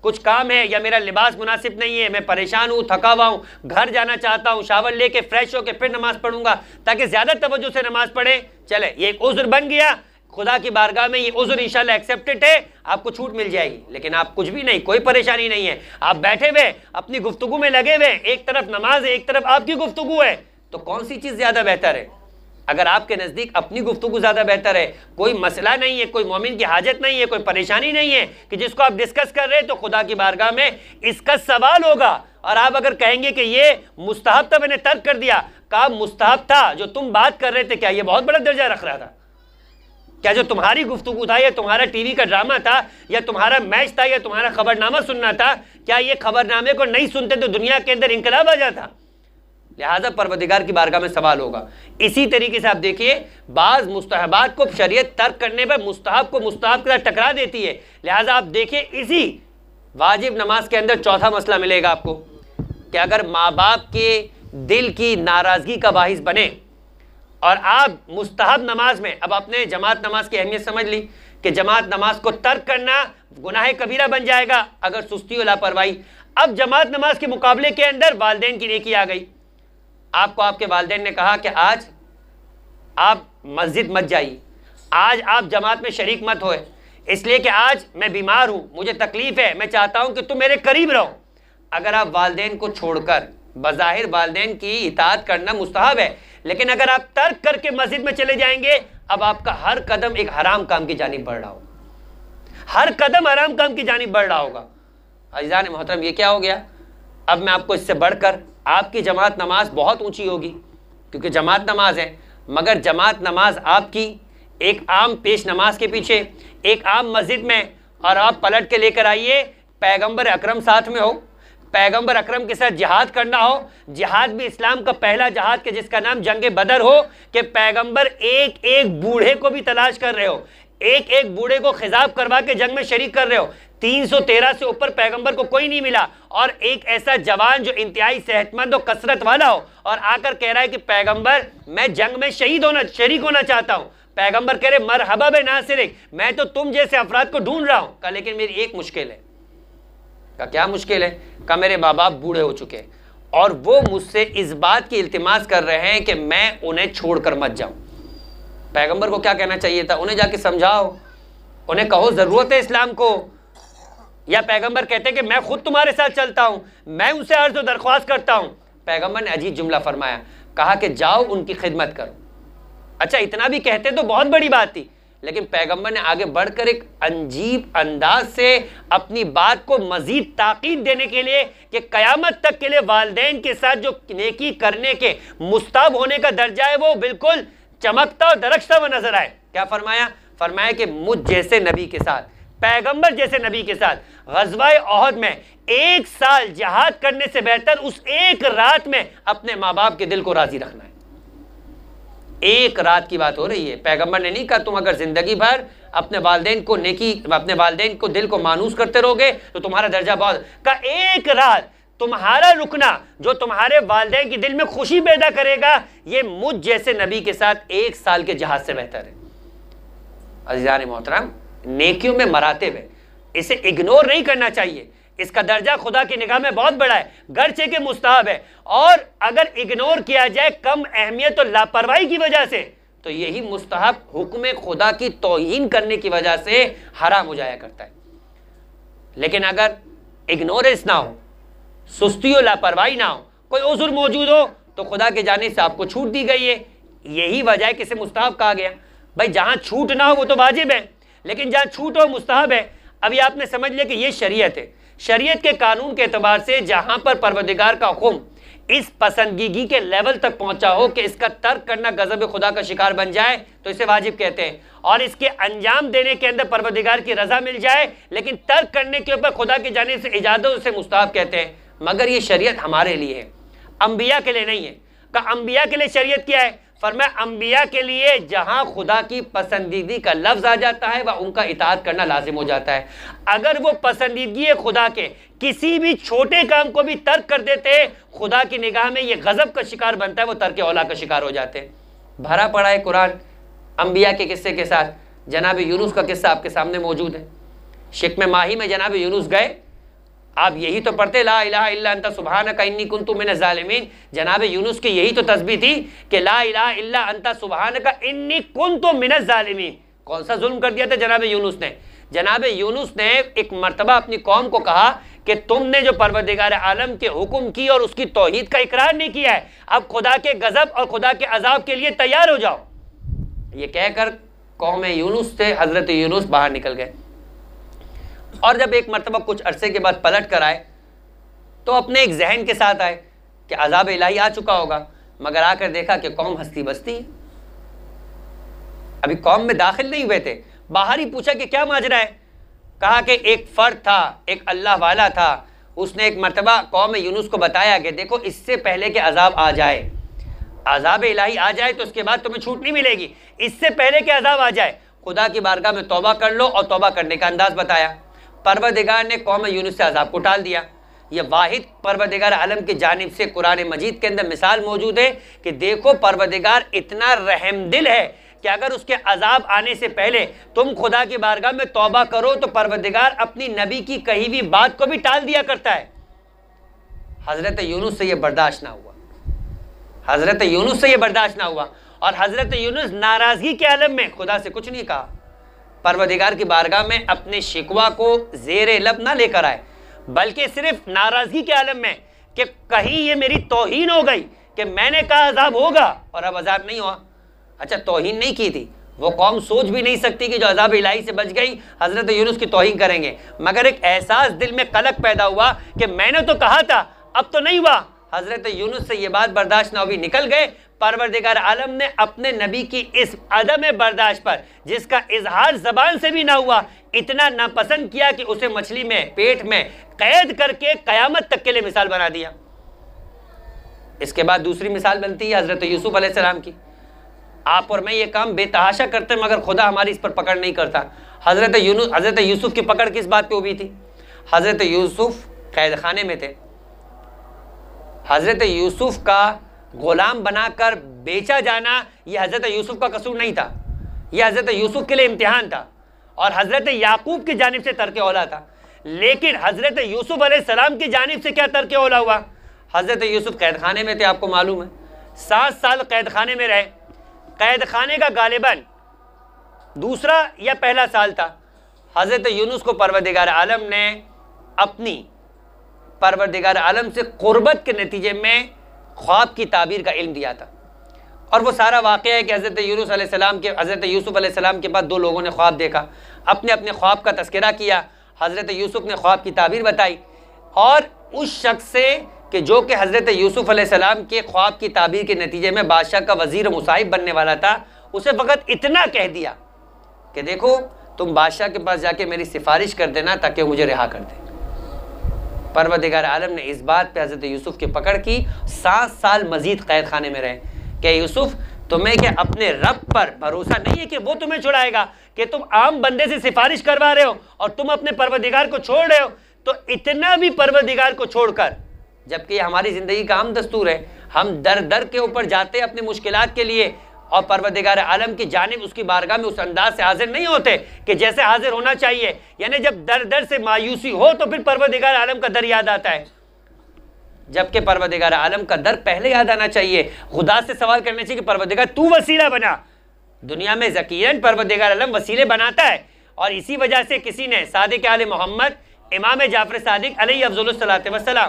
کچھ کام ہے یا میرا لباس مناسب نہیں ہے، میں پریشان ہوں، تھکا ہوا ہوں، گھر جانا چاہتا ہوں، شاور لے کے فریش ہو کے پھر نماز پڑھوں گا تاکہ زیادہ توجہ سے نماز پڑھیں، چلے یہ ایک عذر بن گیا، خدا کی بارگاہ میں یہ عذر انشاءاللہ ایکسیپٹڈ ہے، آپ کو چھوٹ مل جائے گی۔ لیکن آپ کچھ بھی نہیں، کوئی پریشانی نہیں ہے، آپ بیٹھے ہوئے اپنی گفتگو میں لگے ہوئے، ایک طرف نماز ہے ایک طرف آپ کی گفتگو ہے، تو کون سی چیز زیادہ بہتر ہے؟ اگر آپ کے نزدیک اپنی گفتگو زیادہ بہتر ہے، کوئی مسئلہ نہیں ہے، کوئی مومن کی حاجت نہیں ہے، کوئی پریشانی نہیں ہے کہ جس کو آپ ڈسکس کر رہے ہیں، تو خدا کی بارگاہ میں اس کا سوال ہوگا۔ اور آپ اگر کہیں گے کہ یہ مستحب تھا میں نے ترک کر دیا، کہا مستحب تھا جو تم بات کر رہے تھے، کیا یہ بہت بڑا درجہ رکھ رہا تھا؟ کیا جو تمہاری گفتگو تھا یا تمہارا ٹی وی کا ڈرامہ تھا یا تمہارا میچ تھا یا تمہارا خبرنامہ سننا تھا، کیا یہ خبرنامے کو نہیں سنتے تو دنیا کے اندر انقلاب آ جاتا؟ لہٰذا پروردگار کی بارگاہ میں سوال ہوگا۔ اسی طریقے سے آپ دیکھیے بعض مستحبات کو شریعت ترک کرنے پر مستحب کو مستحب کے ساتھ ٹکرا دیتی ہے، لہٰذا آپ دیکھیے اسی واجب نماز کے اندر چوتھا مسئلہ ملے گا آپ کو کہ اگر ماں باپ کے دل کی ناراضگی کا باعث بنے اور آپ مستحب نماز میں، اب آپ نے جماعت نماز کی اہمیت سمجھ لی کہ جماعت نماز کو ترک کرنا گناہ کبیرہ بن جائے گا اگر سستی و لاپرواہی۔ اب جماعت نماز کے مقابلے کے اندر والدین کی نیکی آ گئی، آپ کو آپ کے والدین نے کہا کہ آج آپ مسجد مت جائیے، آج آپ جماعت میں شریک مت ہوئے، اس لیے کہ آج میں بیمار ہوں، مجھے تکلیف ہے، میں چاہتا ہوں کہ تم میرے قریب رہو۔ اگر آپ والدین کو چھوڑ کر، بظاہر والدین کی اطاعت کرنا مستحب ہے، لیکن اگر آپ ترک کر کے مسجد میں چلے جائیں گے، اب آپ کا ہر قدم ایک حرام کام کی جانب بڑھ رہا ہوگا، ہر قدم حرام کام کی جانب بڑھ رہا ہوگا۔ عزیزان محترم، یہ کیا ہو گیا؟ اب میں آپ کو اس سے بڑھ کر آپ کی جماعت نماز بہت اونچی ہوگی کیونکہ جماعت نماز ہے، مگر جماعت نماز آپ کی ایک عام پیش نماز کے پیچھے ایک عام مسجد میں، اور آپ پلٹ کے لے کر آئیے پیغمبر اکرم ساتھ میں ہو، پیغمبر اکرم کے ساتھ جہاد کرنا ہو، جہاد بھی اسلام کا پہلا جہاد کہ جس کا نام جنگ بدر ہو، کہ پیغمبر ایک ایک بوڑھے کو بھی تلاش کر رہے ہو، ایک ایک بوڑھے کو خضاب کروا کے جنگ میں شریک کر رہے ہو، 313 سے اوپر پیغمبر کو کوئی نہیں ملا، اور ایک ایسا جوان جو انتہائی صحت مند و کثرت والا ہو اور آ کر کہہ رہا ہے کہ پیغمبر میں جنگ میں شریک ہونا چاہتا ہوں، پیغمبر کہہ رہے مرحبا بناصرک، میں تو تم جیسے افراد کو ڈھونڈ رہا ہوں، کہا لیکن میری ایک مشکل ہے۔ کہا کیا مشکل ہے؟ کہا میرے ماں باپ بوڑھے ہو چکے ہیں اور وہ مجھ سے اس بات کی التماس کر رہے ہیں کہ میں انہیں چھوڑ کر مت جاؤں۔ پیغمبر کو کیا کہنا چاہیے تھا؟ انہیں جا کے سمجھاؤ، انہیں کہو ضرورت ہے اسلام کو، یا پیغمبر کہتے ہیں کہ میں خود تمہارے ساتھ چلتا ہوں، میں ان سے عرض و درخواست کرتا ہوں۔ پیغمبر نے عجیب جملہ فرمایا، کہا کہ جاؤ ان کی خدمت کرو۔ اچھا اتنا بھی کہتے تو بہت بڑی بات تھی، لیکن پیغمبر نے آگے بڑھ کر ایک عجیب انداز سے اپنی بات کو مزید تاکید دینے کے لیے کہ قیامت تک کے لیے والدین کے ساتھ جو نیکی کرنے کے مستحب ہونے کا درجہ ہے وہ بالکل چمکتا اور درخشتا ہوا نظر آئے۔ کیا فرمایا؟ فرمایا کہ مجھ جیسے نبی کے ساتھ، پیغمبر جیسے نبی کے ساتھ غزوہ احد میں 1 سال جہاد کرنے سے بہتر اس ایک رات میں اپنے ماں باپ کے دل کو راضی رکھنا ہے۔ ایک رات کی بات ہو رہی ہے، پیغمبر نے نہیں کہا تم اگر زندگی بھر اپنے والدین کو دل کو مانوس کرتے رہو گے تو تمہارا درجہ بہت، کہا ایک رات تمہارا رکنا جو تمہارے والدین کی دل میں خوشی پیدا کرے گا، یہ مجھ جیسے نبی کے ساتھ 1 سال کے جہاد سے بہتر ہے۔ عزیزان محترم، نیکیوں میں مراتب ہے، اسے اگنور نہیں کرنا چاہیے، اس کا درجہ خدا کی نگاہ میں بہت بڑا ہے، گرچہ کہ مستحب ہے، اور اگر اگنور کیا جائے کم اہمیت اور لاپرواہی کی وجہ سے تو یہی مستحب حکم خدا کی توہین کرنے کی وجہ سے حرام ہو جایا کرتا ہے۔ لیکن اگر اگنورنس نہ ہو، سستی و لاپرواہی نہ ہو، کوئی عذر موجود ہو تو خدا کی جانب سے آپ کو چھوٹ دی گئی ہے، یہی وجہ ہے کہ اسے مستحب کہا گیا۔ بھائی جہاں چھوٹ نہ ہو وہ تو واجب ہے، لیکن جہاں چھوٹ ہو مستحب ہے۔ ابھی آپ نے سمجھ لیا کہ یہ شریعت ہے، شریعت کے قانون کے اعتبار سے جہاں پر پروردگار کا حکم اس پسندیدگی کے لیول تک پہنچا ہو کہ اس کا ترک کرنا غضب خدا کا شکار بن جائے تو اسے واجب کہتے ہیں، اور اس کے انجام دینے کے اندر پروردگار کی رضا مل جائے لیکن ترک کرنے کے اوپر خدا کی جانب سے اجازت اسے مستحب کہتے ہیں۔ مگر یہ شریعت ہمارے لیے ہے، انبیاء کے لیے نہیں ہے۔ کہ انبیاء کے لیے شریعت کیا ہے؟ فرمایا انبیاء کے لیے جہاں خدا کی پسندیدگی کا لفظ آ جاتا ہے وہ ان کا اطاعت کرنا لازم ہو جاتا ہے۔ اگر وہ پسندیدگی خدا کے کسی بھی چھوٹے کام کو بھی ترک کر دیتے خدا کی نگاہ میں یہ غضب کا شکار بنتا ہے، وہ ترک اولا کا شکار ہو جاتے ہیں۔ بھرا پڑا ہے قرآن انبیاء کے قصے کے ساتھ۔ جناب یونس کا قصہ آپ کے سامنے موجود ہے۔ شکم ماہی میں جناب یونس گئے آپ یہی تو پڑھتے لا الہ الا انت سبحانک انی کنت من الظالمین. جناب یونس کی یہی تو تسبیح تھی کہ لا الہ الا انت سبحانک انی کنت من الظالمین. کون سا ظلم کر دیا تھا جناب یونس نے؟ جناب یونس نے ایک مرتبہ اپنی قوم کو کہا کہ تم نے جو پروردگار عالم کے حکم کی اور اس کی توحید کا اقرار نہیں کیا ہے، اب خدا کے غضب اور خدا کے عذاب کے لیے تیار ہو جاؤ. یہ کہہ کر قوم یونس سے حضرت یونس باہر نکل گئے، اور جب ایک مرتبہ کچھ عرصے کے بعد پلٹ کر آئے تو اپنے ایک ذہن کے ساتھ آئے کہ عذاب الہی آ چکا ہوگا، مگر آ کر دیکھا کہ قوم ہستی بستی ہے. ابھی قوم میں داخل نہیں ہوئے تھے، باہر ہی پوچھا کہ کیا ماجرا ہے. کہا کہ ایک فرد تھا، ایک اللہ والا تھا، اس نے ایک مرتبہ قوم یونس کو بتایا کہ دیکھو اس سے پہلے کہ عذاب آ جائے، عذاب الہی آ جائے تو اس کے بعد تمہیں چھوٹ نہیں ملے گی، اس سے پہلے کہ عذاب آ جائے خدا کی بارگاہ میں توبہ کر لو، اور توبہ کرنے کا انداز بتایا. پروردگار نے قوم یونس سے عذاب کو ٹال دیا. یہ واحد پروردگار عالم کی جانب سے قرآن مجید کے اندر مثال موجود ہے کہ دیکھو پروردگار اتنا رحم دل ہے کہ اگر اس کے عذاب آنے سے پہلے تم خدا کی بارگاہ میں توبہ کرو تو پروردگار اپنی نبی کی کہی ہوئی بات کو بھی ٹال دیا کرتا ہے. حضرت یونس سے یہ برداشت نہ ہوا، حضرت یونس سے یہ برداشت نہ ہوا، اور حضرت یونس ناراضگی کے عالم میں خدا سے کچھ نہیں کہا. پروردگار کی بارگاہ میں اپنے شکوہ کو زیر لب نہ لے کر آئے، بلکہ صرف ناراضگی کے عالم میں کہ کہیں یہ میری توہین ہو گئی کہ میں نے کہا عذاب ہوگا اور اب عذاب نہیں ہوا. اچھا توہین نہیں کی تھی، وہ قوم سوچ بھی نہیں سکتی کہ جو عذاب الہی سے بچ گئی حضرت یونس کی توہین کریں گے، مگر ایک احساس دل میں قلق پیدا ہوا کہ میں نے تو کہا تھا اب تو نہیں ہوا. حضرت یونس سے یہ بات برداشت نہ ہوئی، نکل گئے. پروردگار عالم نے اپنے نبی کی اس عدم برداشت پر، جس کا اظہار زبان سے بھی نہ ہوا، اتنا ناپسند کیا کہ اسے مچھلی میں پیٹ میں قید کر کے قیامت تک کے لیے مثال بنا دیا. اس کے بعد دوسری مثال بنتی ہے حضرت یوسف علیہ السلام کی. آپ اور میں یہ کام بے تحاشا کرتے ہیں مگر خدا ہماری اس پر پکڑ نہیں کرتا. حضرت یوسف کی پکڑ کس بات پہ ہوئی تھی؟ حضرت یوسف قید خانے میں تھے. حضرت یوسف کا غلام بنا کر بیچا جانا یہ حضرت یوسف کا قصور نہیں تھا، یہ حضرت یوسف کے لیے امتحان تھا اور حضرت یعقوب کی جانب سے ترک اولا تھا. لیکن حضرت یوسف علیہ السلام کی جانب سے کیا ترک اولا ہوا؟ حضرت یوسف قید خانے میں تھے، آپ کو معلوم ہے 7 سال قید خانے میں رہے. قید خانے کا غالباً دوسرا یا پہلا سال تھا. حضرت یونس کو پروردگار عالم نے اپنی پروردگار عالم سے قربت کے نتیجے میں خواب کی تعبیر کا علم دیا تھا. اور وہ سارا واقعہ ہے کہ حضرت یونس علیہ السلام کے حضرت یوسف علیہ السلام کے بعد 2 لوگوں نے خواب دیکھا، اپنے اپنے خواب کا تذکرہ کیا. حضرت یوسف نے خواب کی تعبیر بتائی، اور اس شخص سے کہ جو کہ حضرت یوسف علیہ السلام کے خواب کی تعبیر کے نتیجے میں بادشاہ کا وزیر و مصاحب بننے والا تھا، اسے فقط اتنا کہہ دیا کہ دیکھو تم بادشاہ کے پاس جا کے میری سفارش کر دینا تاکہ وہ مجھے رہا کر دے. پروردگار عالم نے اس بات پہ حضرت یوسف کی پکڑ کی، 7 سال مزید قید خانے میں رہے. کہ یوسف تمہیں کہ اپنے رب پر بھروسہ نہیں ہے کہ وہ تمہیں چھڑائے گا، کہ تم عام بندے سے سفارش کروا رہے ہو اور تم اپنے پروردگار کو چھوڑ رہے ہو. تو اتنا بھی پروردگار کو چھوڑ کر، جبکہ یہ ہماری زندگی کا عام دستور ہے، ہم در در کے اوپر جاتے اپنے مشکلات کے لیے اور پروردگار عالم کی جانب اس کی بارگاہ میں اس انداز سے حاضر نہیں ہوتے کہ جیسے حاضر ہونا چاہیے. یعنی جب در در سے مایوسی ہو تو پھر پروردگار عالم کا در یاد آتا ہے، جبکہ پروردگار عالم کا در پہلے یاد آنا چاہیے. خدا سے سوال کرنا چاہیے کہ پروردگار تو وسیلہ بنا. دنیا میں ذکیراً پروردگار عالم وسیلے بناتا ہے، اور اسی وجہ سے کسی نے صادق آل محمد امام جعفر صادق علیہ افضل الصلاۃ والسلام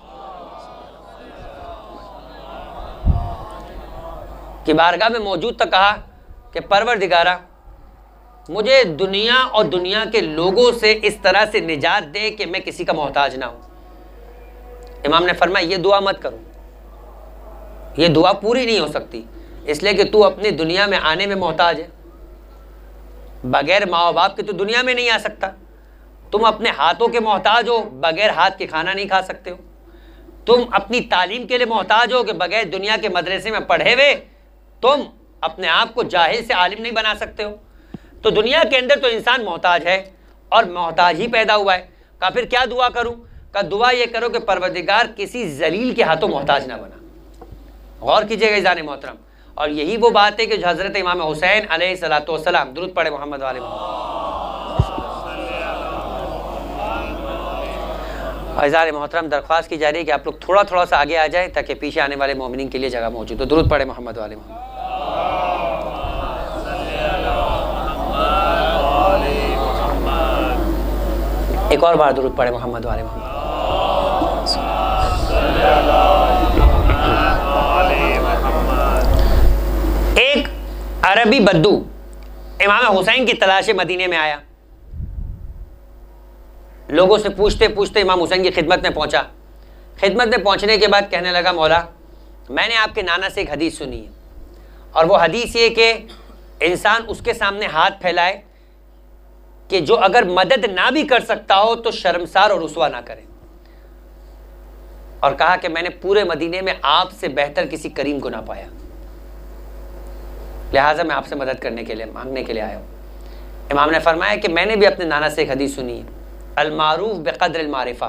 کی بارگاہ میں موجود تھا کہا کہ پروردگارا مجھے دنیا اور دنیا کے لوگوں سے اس طرح سے نجات دے کہ میں کسی کا محتاج نہ ہوں. امام نے فرمایا یہ دعا مت کرو، یہ دعا پوری نہیں ہو سکتی، اس لیے کہ تو اپنی دنیا میں آنے میں محتاج ہے. بغیر ماں و باپ کے تو دنیا میں نہیں آ سکتا. تم اپنے ہاتھوں کے محتاج ہو، بغیر ہاتھ کے کھانا نہیں کھا سکتے ہو. تم اپنی تعلیم کے لیے محتاج ہو کہ بغیر دنیا کے مدرسے میں پڑھے ہوئے تم اپنے آپ کو جاہل سے عالم نہیں بنا سکتے ہو. تو دنیا کے اندر تو انسان محتاج ہے اور محتاج ہی پیدا ہوا ہے. کہا پھر کیا دعا کروں؟ کہا دعا یہ کرو کہ پروردگار کسی ذلیل کے ہاتھوں محتاج نہ بنا. غور کیجئے گا عزیزان محترم، اور یہی وہ بات ہے کہ جو حضرت امام حسین علیہ الصلوۃ والسلام، درود پڑھے محمد والے محمد. عزیزان محترم درخواست کی جا رہی ہے کہ آپ لوگ تھوڑا تھوڑا سا آگے آ جائیں تاکہ پیچھے آنے والے مومنین کے لیے جگہ موجود ہو. درود پڑھے محمد والے محمد. ایک اور بار درود پڑھے محمد والے محمد. ایک عربی بدو امام حسین کی تلاش مدینے میں آیا. لوگوں سے پوچھتے پوچھتے امام حسین کی خدمت میں پہنچا. خدمت میں پہنچنے کے بعد کہنے لگا مولا میں نے آپ کے نانا سے ایک حدیث سنی ہے اور وہ حدیث یہ کہ انسان اس کے سامنے ہاتھ پھیلائے کہ جو اگر مدد نہ بھی کر سکتا ہو تو شرمسار اور رسوا نہ کرے. اور کہا کہ میں نے پورے مدینے میں آپ سے بہتر کسی کریم کو نہ پایا, لہٰذا میں آپ سے مدد کرنے کے لیے مانگنے کے لیے آیا ہوں. امام نے فرمایا کہ میں نے بھی اپنے نانا سے ایک حدیث سنی ہے, المعروف بقدر المعرفہ,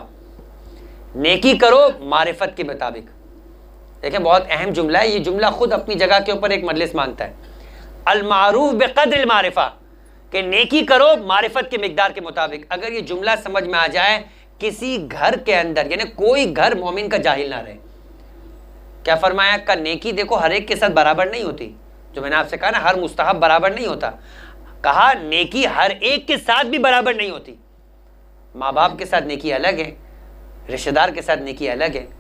نیکی کرو معرفت کے مطابق. دیکھیں بہت اہم جملہ ہے, یہ جملہ خود اپنی جگہ کے اوپر ایک مجلس مانگتا ہے. المعروف بقدر المعرفہ, کہ نیکی کرو معرفت کے مقدار کے مطابق. اگر یہ جملہ سمجھ میں آ جائے کسی گھر کے اندر, یعنی کوئی گھر مومن کا جاہل نہ رہے. کیا فرمایا کہ نیکی دیکھو ہر ایک کے ساتھ برابر نہیں ہوتی, جو میں نے آپ سے کہا نا ہر مستحب برابر نہیں ہوتا. کہا نیکی ہر ایک کے ساتھ بھی برابر نہیں ہوتی. ماں باپ کے ساتھ نیکی الگ ہے, رشتہ دار کے ساتھ نیکی الگ ہے,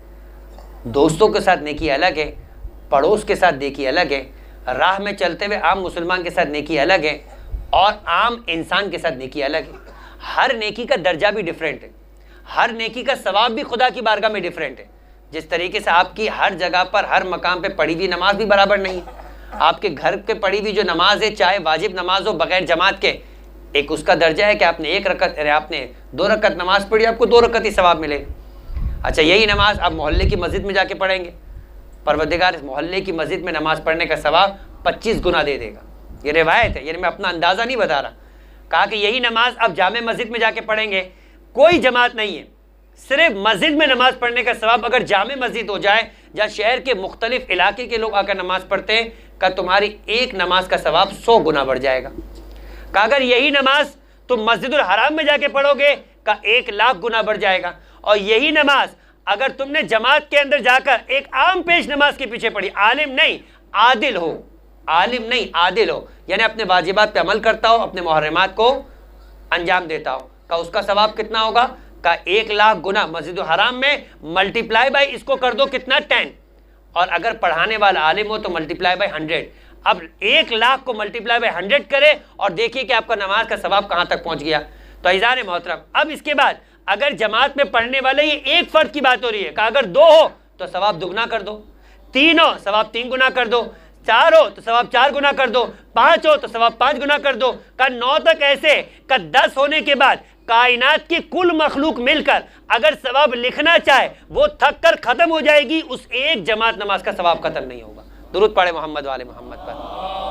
دوستوں کے ساتھ نیکی الگ ہے, پڑوس کے ساتھ نیکی الگ ہے, راہ میں چلتے ہوئے عام مسلمان کے ساتھ نیکی الگ ہے, اور عام انسان کے ساتھ نیکی الگ ہے. ہر نیکی کا درجہ بھی ڈیفرنٹ ہے, ہر نیکی کا ثواب بھی خدا کی بارگاہ میں ڈیفرنٹ ہے. جس طریقے سے آپ کی ہر جگہ پر ہر مقام پہ پڑھی ہوئی نماز بھی برابر نہیں ہے. آپ کے گھر کے پڑھی ہوئی جو نماز ہے, چاہے واجب نماز ہو بغیر جماعت کے, ایک اس کا درجہ ہے کہ آپ نے ایک رکعت, آپ نے 2 رکعت نماز پڑھی, آپ کو 2 رکعت ہی ثواب ملے گا. اچھا یہی نماز آپ محلے کی مسجد میں جا کے پڑھیں گے, پروردگار اس محلے کی مسجد میں نماز پڑھنے کا ثواب 25 گنا دے دے گا. یہ روایت ہے, یعنی میں اپنا اندازہ نہیں بتا رہا. کہا کہ یہی نماز آپ جامع مسجد میں جا کے پڑھیں گے, کوئی جماعت نہیں ہے, صرف مسجد میں نماز پڑھنے کا ثواب اگر جامع مسجد ہو جائے جہاں شہر کے مختلف علاقے کے لوگ آ کر نماز پڑھتے ہیں, کہ تمہاری ایک نماز کا ثواب 100 گنا بڑھ جائے گا. کہا اگر یہی نماز تم مسجد الحرام میں جا کے پڑھو گے کا 1,00,000 گنا بڑھ جائے گا. اور یہی نماز اگر تم نے جماعت کے اندر جا کر ایک عام پیش نماز کے پیچھے پڑھی, عالم نہیں عادل ہو, عالم نہیں عادل ہو, یعنی اپنے واجبات پہ عمل کرتا ہو, اپنے محرمات کو انجام دیتا ہو, کا اس کا ثواب کتنا ہوگا, کا 1,00,000 گنا. مسجد الحرام میں ملٹیپلائی بائی اس کو کر دو کتنا 10, اور اگر پڑھانے والا عالم ہو تو ملٹیپلائی بائی 100. اب 1,00,000 کو ملٹیپلائی بائی 100 کرے اور دیکھیے کہ آپ کا نماز کا ثواب کہاں تک پہنچ گیا. تو عزیزان محترم, اب اس کے بعد اگر جماعت میں پڑھنے والے یہ ایک فرد کی بات ہو رہی ہے, کہ اگر 2 ہو تو ثواب دگنا کر دو, 3 ہو ثواب 3 گنا کر دو, 4 ہو تو ثواب 4 گنا کر دو, 5 ہو تو ثواب 5 گنا کر دو, کا 9 تک ایسے, کا 10 ہونے کے بعد کائنات کی کل مخلوق مل کر اگر ثواب لکھنا چاہے وہ تھک کر ختم ہو جائے گی, اس ایک جماعت نماز کا ثواب ختم نہیں ہوگا. درود پڑھے محمد والے محمد پر.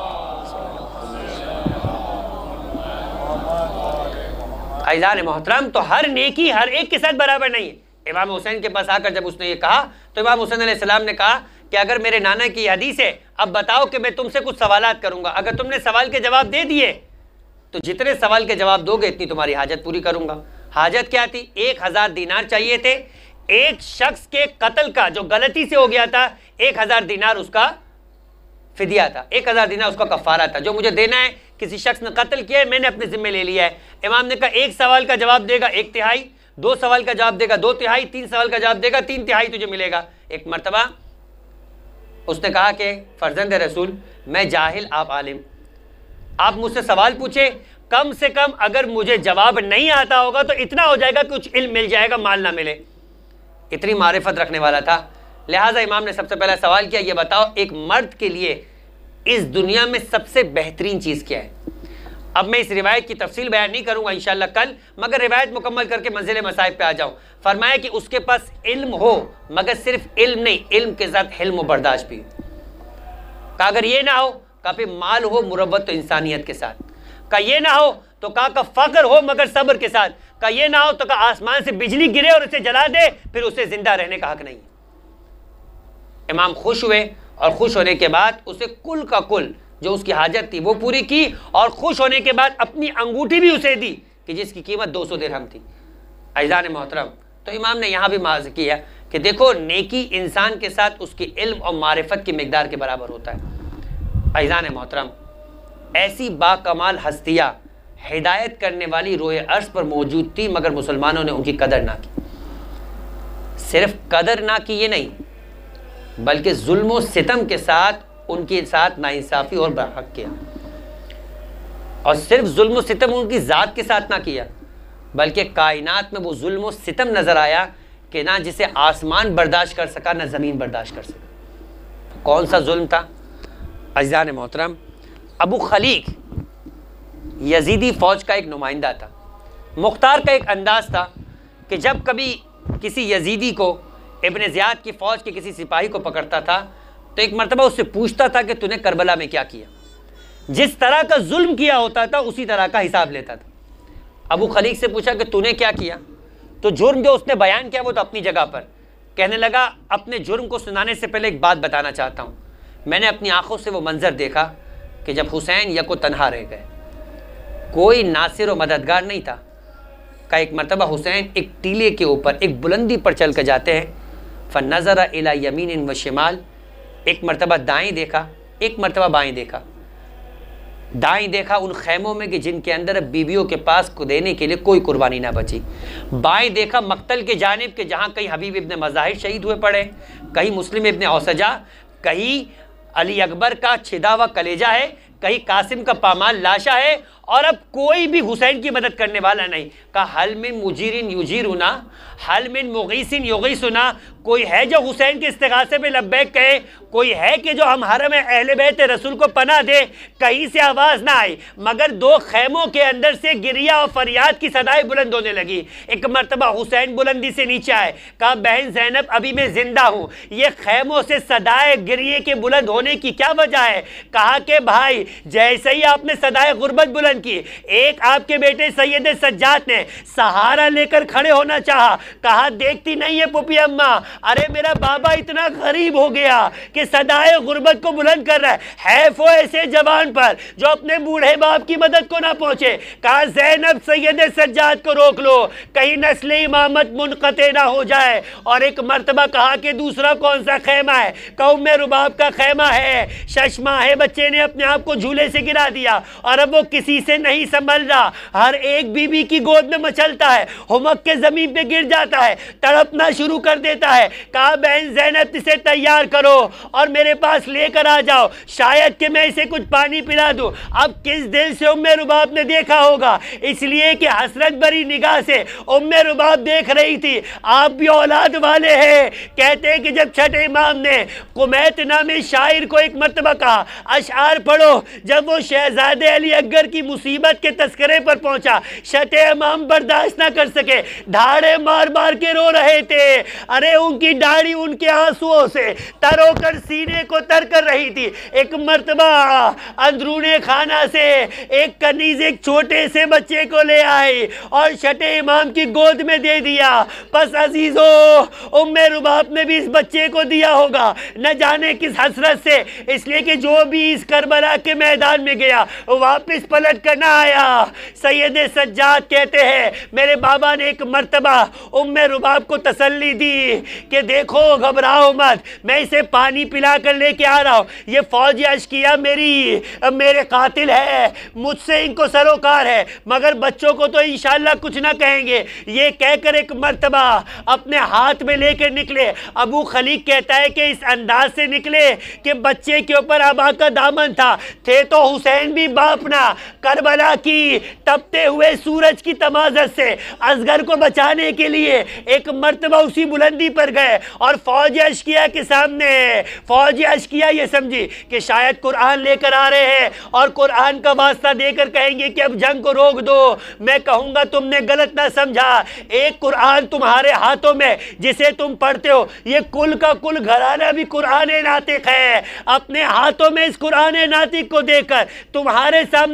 عزیزان محترم, تو ہر نیکی ہر ایک کے ساتھ برابر نہیں ہے. امام حسین کے پاس آ کر جب اس نے یہ کہا تو امام حسین علیہ السلام نے کہا کہ اگر میرے نانا کی حدیث ہے, اب بتاؤ کہ میں تم سے کچھ سوالات کروں گا, اگر تم نے سوال کے جواب دے دیے تو جتنے سوال کے جواب دو گے اتنی تمہاری حاجت پوری کروں گا. حاجت کیا تھی؟ 1,000 دینار چاہیے تھے. ایک شخص کے قتل کا جو غلطی سے ہو گیا تھا 1,000 دینار اس کا فدیہ تھا, 1,000 دینار اس کا کفارہ تھا, جو مجھے دینا ہے. کسی شخص نے قتل کیا ہے, میں نے اپنے ذمہ لے لیا ہے. امام نے کہا ایک سوال کا جواب دے گا 1/3, 2 سوال کا جواب دے گا 2/3, 3 سوال کا جواب دے گا 3/3 تجھے ملے گا. ایک مرتبہ اس نے کہا کہ فرزند رسول میں جاہل آپ عالم, آپ مجھ سے سوال پوچھے, کم سے کم اگر مجھے جواب نہیں آتا ہوگا تو اتنا ہو جائے گا کچھ علم مل جائے گا, مال نہ ملے. اتنی معرفت رکھنے والا تھا. لہٰذا امام نے سب سے پہلا سوال کیا, یہ بتاؤ ایک مرد کے لیے اس دنیا میں سب سے بہترین چیز کیا ہے؟ اب میں اس روایت کی تفصیل بیان نہیں کروں گا انشاءاللہ کل, مگر روایت مکمل کر کے منزل مصائب پہ آ جاؤں. فرمایا کہ اس کے پاس علم ہو, مگر صرف علم نہیں, علم کے ساتھ حلم و برداشت بھی. کہ اگر یہ نہ ہو کہ پھر مال ہو مروت و انسانیت کے ساتھ, کہ یہ نہ ہو تو کہ فقر ہو مگر صبر کے ساتھ, کہ یہ نہ ہو تو کہ آسمان سے بجلی گرے اور اسے جلا دے پھر اسے زندہ رہنے کا حق نہیں. امام خوش ہوئے اور خوش ہونے کے بعد اسے کل کا کل جو اس کی حاجت تھی وہ پوری کی, اور خوش ہونے کے بعد اپنی انگوٹھی بھی اسے دی کہ جس کی قیمت 200 درہم تھی. عزیزان محترم, تو امام نے یہاں بھی واضح کیا کہ دیکھو نیکی انسان کے ساتھ اس کی علم اور معرفت کی مقدار کے برابر ہوتا ہے۔ عزیزان محترم، ایسی با کمال ہستیاں ہدایت کرنے والی روئے عرض پر موجود تھی، مگر مسلمانوں نے ان کی قدر نہ کی۔ صرف قدر نہ کی یہ نہیں، بلکہ ظلم و ستم کے ساتھ ان کے ساتھ ناانصافی اور برحق کیا، اور صرف ظلم و ستم ان کی ذات کے ساتھ نہ کیا، بلکہ کائنات میں وہ ظلم و ستم نظر آیا کہ نہ جسے آسمان برداشت کر سکا نہ زمین برداشت کر سکا۔ کون سا ظلم تھا؟ عزیزان محترم، ابو خلیق یزیدی فوج کا ایک نمائندہ تھا۔ مختار کا ایک انداز تھا کہ جب کبھی کسی یزیدی کو ابن زیاد کی فوج کے کسی سپاہی کو پکڑتا تھا تو ایک مرتبہ اس سے پوچھتا تھا کہ تو نے کربلا میں کیا کیا۔ جس طرح کا ظلم کیا ہوتا تھا اسی طرح کا حساب لیتا تھا۔ ابو خلیق سے پوچھا کہ تو نے کیا کیا، تو جرم جو اس نے بیان کیا وہ تو اپنی جگہ پر، کہنے لگا اپنے جرم کو سنانے سے پہلے ایک بات بتانا چاہتا ہوں۔ میں نے اپنی آنکھوں سے وہ منظر دیکھا کہ جب حسین یکو تنہا رہ گئے، کوئی ناصر و مددگار نہیں تھا۔ کا ایک مرتبہ حسین ایک ٹیلے کے اوپر ایک بلندی پر چل کر جاتے ہیں، فنظر الی یمین و شمال، ایک مرتبہ دائیں دیکھا، ایک مرتبہ بائیں دیکھا۔ دائیں دیکھا ان خیموں میں کہ جن کے اندر بیویوں کے پاس کو دینے کے لیے کوئی قربانی نہ بچی۔ بائیں دیکھا مقتل کے جانب کہ جہاں کہیں حبیب ابن مظاہر شہید ہوئے پڑے، کہیں مسلم ابن اوسجہ، کہیں علی اکبر کا چھدا ہوا کلیجہ ہے، کہیں قاسم کا پامال لاشا ہے، اور اب کوئی بھی حسین کی مدد کرنے والا نہیں۔ کہا حل من مجیرن یجیرنا، حل من مغیث یغیثنا، کوئی ہے جو حسین کے استغاثے پہ لبیک کہے، کوئی ہے کہ جو ہم حرم اہل بیت رسول کو پناہ دے۔ کہیں سے آواز نہ آئی، مگر دو خیموں کے اندر سے گریہ اور فریاد کی صدائیں بلند ہونے لگی۔ ایک مرتبہ حسین بلندی سے نیچے آئے، کہا بہن زینب ابھی میں زندہ ہوں، یہ خیموں سے صدائیں گریے کے بلند ہونے کی کیا وجہ ہے؟ کہا کہ بھائی جیسے ہی آپ نے صدائے غربت بلند کی، ایک آپ کے بیٹے سید سجاد نے سہارا لے کر کھڑے ہونا چاہا، کہا دیکھتی نہیں ہے پھوپھی اماں، ارے میرا بابا اتنا غریب ہو گیا کہ صدائے غربت کو بلند کر رہا ہے، حیف ہو ایسے جوان پر جو اپنے بوڑھے باپ کی مدد کو نہ پہنچے۔ کہا زینب سید سجاد کو روک لو، کہیں نسل امامت منقطع نہ ہو جائے۔ اور ایک مرتبہ کہا کہ دوسرا کون سا خیمہ ہے؟ کہا ام رباب کا خیمہ ہے، ششماں ہے بچے نے اپنے آپ کو جھولے سے گرا دیا اور اب وہ کسی سے نہیں سنبھل رہا، ہر ایک بی بی کی گود میں مچلتا ہے، ہمک کے زمین پہ گر جاتا ہے، تڑپنا شروع کر دیتا ہے۔ کہا بہن زینب اسے تیار کرو اور میرے پاس لے کر آ جاؤ، شاید کہ میں اسے کچھ پانی پلا دوں۔ اب کس دل سے ام رباب نے دیکھا ہوگا، اس لیے کہ حسرت بری نگاہ سے ام رباب دیکھ رہی تھی۔ آپ بھی اولاد والے ہیں، کہتے ہیں کہ جب چھٹے امام نے قمیت نامی شاعر کو ایک مرتبہ کہا اشعار پڑھو، جب وہ شہزادے علی اکبر کی مصیبت کے تذکرے پر پہنچا، چھٹے امام برداشت نہ کر سکے، دھاڑے مار مار کے رو رہے تھے۔ ارے ان کی داڑھی ان کے آنسوؤں سے تر ہو کر سینے کو تر کر رہی تھی۔ ایک مرتبہ اندرون خانہ سے ایک کنیز ایک چھوٹے سے بچے کو لے آئی اور چھٹے امام کی گود میں دے دیا۔ پس عزیزو ام رباب نے بھی اس بچے کو دیا ہوگا، نہ جانے کس حسرت سے، اس لیے کہ جو بھی اس کربلا کے میدان میں گیا واپس پلٹ کر نہ آیا۔ سید سجاد کہتے ہیں میرے بابا نے ایک مرتبہ ام رباب کو تسلی دی کہ دیکھو گھبراؤ مت، میں اسے پانی پلا کر لے کے آ رہا ہوں، یہ فوج اشکیا میرے قاتل ہے، مجھ سے ان کو سروکار ہے، مگر بچوں کو تو انشاءاللہ کچھ نہ کہیں گے۔ یہ کہہ کر ایک مرتبہ اپنے ہاتھ میں لے کر نکلے۔ ابو خلیق کہتا ہے کہ اس انداز سے نکلے کہ بچے کے اوپر آبا کا دامن تھا، تھے تو حسین بھی باپ نہ۔ کربلا کی تپتے ہوئے سورج کی تمازت سے اصغر کو بچانے کے لیے ایک مرتبہ اسی بلندی پر گئے اور فوج اشکیا کے سامنے، فوج اشکیا یہ سمجھی کہ شاید قرآن لے کر آ رہے ہیں اور قرآن کا واسطہ دے کر کہیں گے کہ اب جنگ کو روک دو۔ میں کہوں گا تم نے غلط نہ سمجھا، ایک قرآن تمہارے ہاتھوں میں جسے تم پڑھتے ہو، یہ کل کا کل گھرانہ بھی قرآن ناطق ہے۔ اپنے ہاتھوں میں اس قرآن ناطق کو دے کر تمہارے سامنے حجت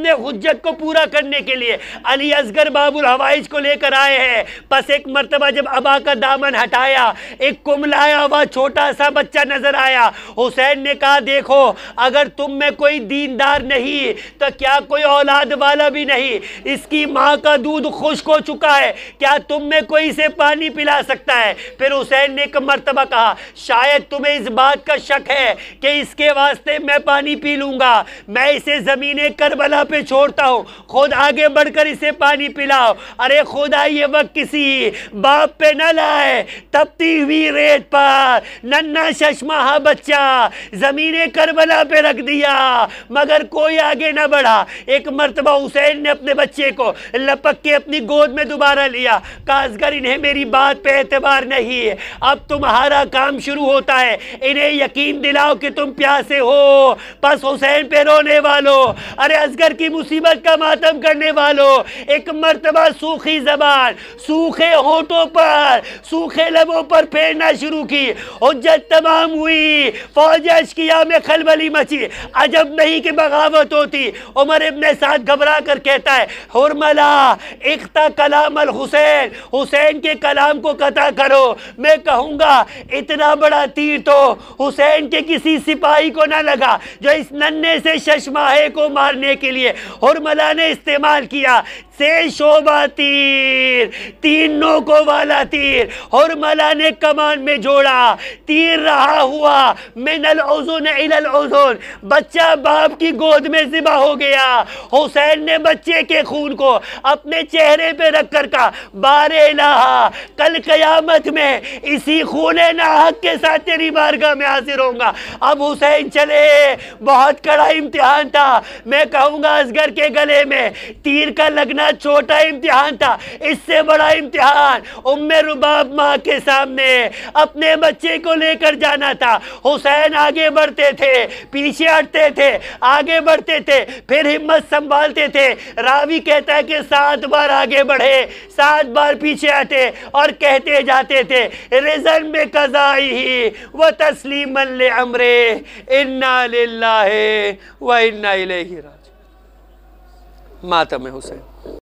حجت کو پورا کرنے کے لیے علی اصغر باب الحوائج کو لے کر آئے ہیں۔ پس ایک مرتبہ جب ابا کا دامن ہٹایا، ایک کملایا ہوا چھوٹا سا بچہ نظر آیا۔ حسین نے کہا دیکھو اگر تم میں کوئی دیندار نہیں تو کیا کوئی اولاد والا بھی نہیں، اس کی ماں کا دودھ خشک ہو چکا ہے، کیا تم میں کوئی اسے پانی پلا سکتا ہے؟ پھر حسین نے ایک مرتبہ کہا شاید تمہیں اس بات کا شک ہے کہ اس کے واسطے میں پانی پی لوں گا، میں اسے زمین کربلا پہ چھوڑتا ہوں، خود آگے بڑھ کر اسے پانی پلاؤ۔ ارے خدا یہ وقت کسی باپ پہ نہ لائے، تپتی ہوئی ریت پر ننھا ششماہا بچہ زمین کربلا پہ رکھ دیا مگر کوئی آگے نہ بڑھا۔ ایک مرتبہ حسین نے اپنے بچے کو لپک کے اپنی گود میں دوبارہ لیا، کہا اصغر انہیں میری بات پہ اعتبار نہیں، اب تمہارا کام شروع ہوتا ہے، انہیں یقین دلاؤ کہ تم پیاسے ہو۔ پس حسین پہ رونے والوں، ارے اصغر کی مصیبت کا ماتم کرنے والوں، ایک مرتبہ سوکھی زبان، سوکھے ہونٹوں پر، سوکھے لبوں پر پھیرنا شروع کی۔ حجت تمام ہوئی، فوج اشکیا میں خلبلی مچی، عجب نہیں کہ بغاوت ہوتی۔ عمر ابن سعد گھبرا کر کہتا ہے حرملہ اقطع کلام الحسین، حسین کے کلام کو قطع کرو۔ میں کہوں گا اتنا بڑا تیر تو حسین کے کسی سپاہی کو نہ لگا جو اس ننھے سے ششماہے کو مارنے کے لیے حرملہ نے استعمال کیا۔ سے شعبہ تیر، تین نوکوں والا تیر حرملہ نے کمان میں جوڑا، تیر رہا ہوا من الاذن الی الاذن، بچہ باپ کی گود میں ذبح ہو گیا۔ حسین نے بچے کے خون کو اپنے چہرے پہ رکھ کر کہا بار الہ کل قیامت میں اسی خون ناحق کے ساتھ تیری بارگاہ میں حاضر ہوں گا۔ اب حسین چلے، بہت کڑا امتحان تھا، میں کہوں گا اصغر کے گلے میں تیر کا لگنا چھوٹا امتحان تھا، اس سے بڑا امتحان ام رباب ماں کے سامنے اپنے بچے کو لے کر جانا تھا۔ حسین آگے بڑھتے تھے، پیچھے ہٹتے تھے، آگے بڑھتے تھے، پھر ہمت سنبھالتے تھے۔ راوی کہتا ہے کہ 7 بار آگے بڑھے، 7 بار پیچھے ہٹے اور کہتے جاتے تھے رضن بے قضائہ و تسلیما لامرہ انا للہ و انا الیہ راجعون۔ ماتم حسین۔